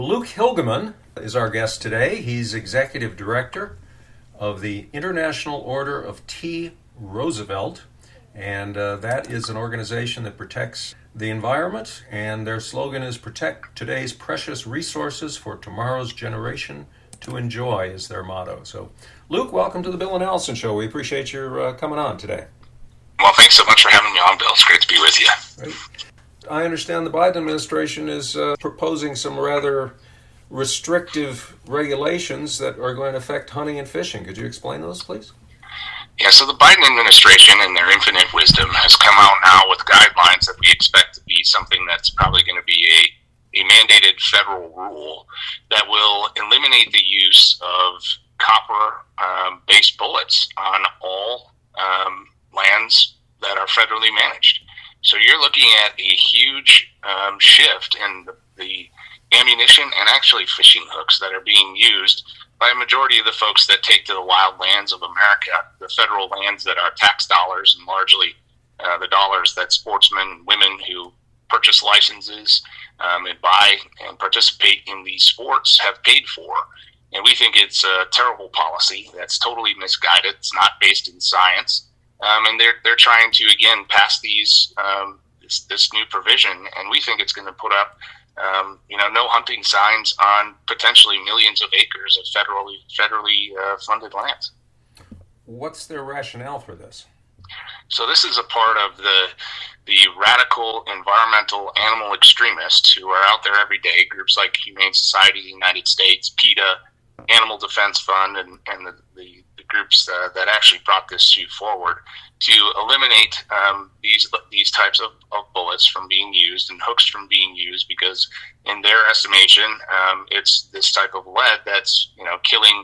Luke Hilgeman is our guest today. He's Executive Director of the International Order of T. Roosevelt, and that is an organization that protects the environment, and their slogan is "Protect today's precious resources for tomorrow's generation to enjoy" is their motto. So, Luke, welcome to the Bill and Allison Show. We appreciate your coming on today. Well, thanks so much for having me on, Bill. It's great to be with you. Great. I understand the Biden administration is proposing some rather restrictive regulations that are going to affect hunting and fishing. Could you explain those, please? Yeah, so the Biden administration, in their infinite wisdom, has come out now with guidelines that we expect to be something that's probably going to be a mandated federal rule that will eliminate the use of copper-based bullets on all lands that are federally managed. So you're looking at a huge shift in the ammunition and actually fishing hooks that are being used by a majority of the folks that take to the wild lands of America, the federal lands that are tax dollars and largely the dollars that sportsmen and women who purchase licenses and buy and participate in these sports have paid for. And we think it's a terrible policy that's totally misguided. It's not based in science. And they're trying to, again, pass these this new provision, and we think it's going to put up no hunting signs on potentially millions of acres of federally funded lands. What's their rationale for this? So this is a part of the radical environmental animal extremists who are out there every day, groups like Humane Society of the United States, PETA, Animal Defense Fund, and the groups that actually brought this suit forward to eliminate these types of bullets from being used and hooks from being used, because in their estimation, it's this type of lead that's killing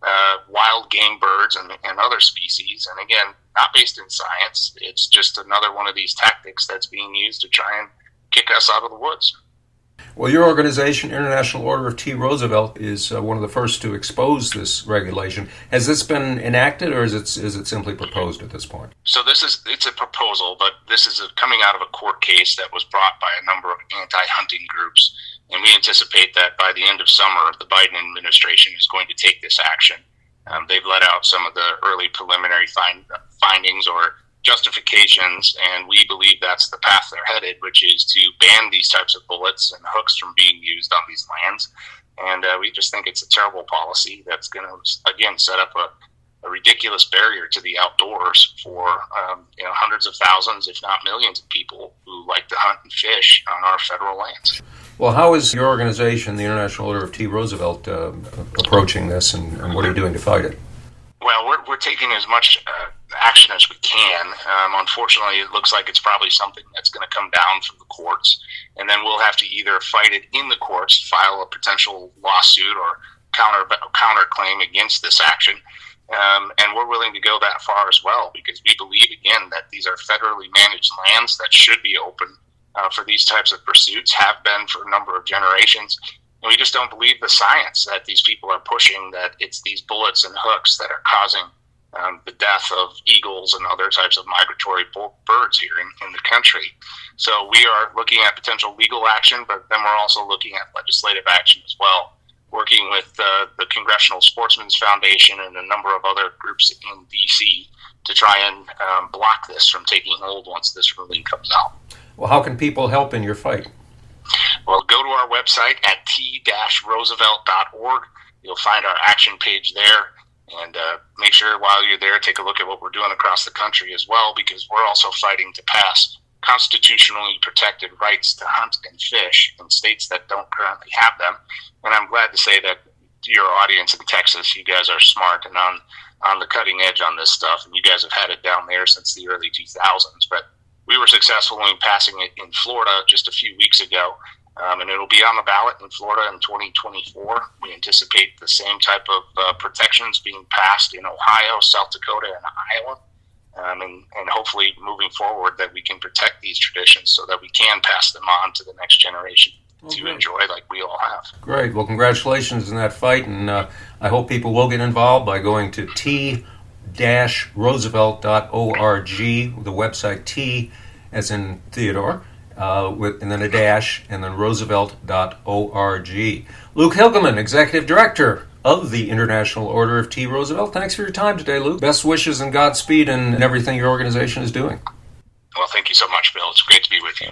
wild game birds and other species. And again, not based in science. It's just another one of these tactics that's being used to try and kick us out of the woods. Well, your organization, International Order of T. Roosevelt, is one of the first to expose this regulation. Has this been enacted, or is it simply proposed at this point? So it's a proposal, but this is coming out of a court case that was brought by a number of anti-hunting groups, and we anticipate that by the end of summer, the Biden administration is going to take this action. They've let out some of the early preliminary findings or justifications, and we believe that's the path they're headed, which is to ban these types of bullets and hooks from being used on these lands. And we just think it's a terrible policy that's going to, again, set up a ridiculous barrier to the outdoors for hundreds of thousands, if not millions of people who like to hunt and fish on our federal lands. Well, how is your organization, the International Order of T. Roosevelt, approaching this, and what are you doing to fight it? Well, we're taking as much action as we can. Unfortunately, it looks like it's probably something that's going to come down from the courts, and then we'll have to either fight it in the courts, file a potential lawsuit or counterclaim against this action. And we're willing to go that far as well, because we believe, again, that these are federally managed lands that should be open for these types of pursuits, have been for a number of generations. And we just don't believe the science that these people are pushing, that it's these bullets and hooks that are causing the death of eagles and other types of migratory birds here in the country. So we are looking at potential legal action, but then we're also looking at legislative action as well, working with the Congressional Sportsmen's Foundation and a number of other groups in D.C. to try and block this from taking hold once this ruling comes out. Well, how can people help in your fight? Well, go to our website at t-roosevelt.org. You'll find our action page there. And make sure while you're there, take a look at what we're doing across the country as well, because we're also fighting to pass constitutionally protected rights to hunt and fish in states that don't currently have them. And I'm glad to say that your audience in Texas, you guys are smart and on the cutting edge on this stuff, and you guys have had it down there since the early 2000s. But we were successful in passing it in Florida just a few weeks ago. And it'll be on the ballot in Florida in 2024. We anticipate the same type of protections being passed in Ohio, South Dakota, and Iowa. And hopefully moving forward that we can protect these traditions so that we can pass them on to the next generation to enjoy like we all have. Great. Well, congratulations in that fight. And I hope people will get involved by going to t-roosevelt.org, the website T as in Theodore, and then a dash, and then roosevelt.org. Luke Hilgeman, Executive Director of the International Order of T. Roosevelt. Thanks for your time today, Luke. Best wishes and Godspeed in everything your organization is doing. Well, thank you so much, Bill. It's great to be with you.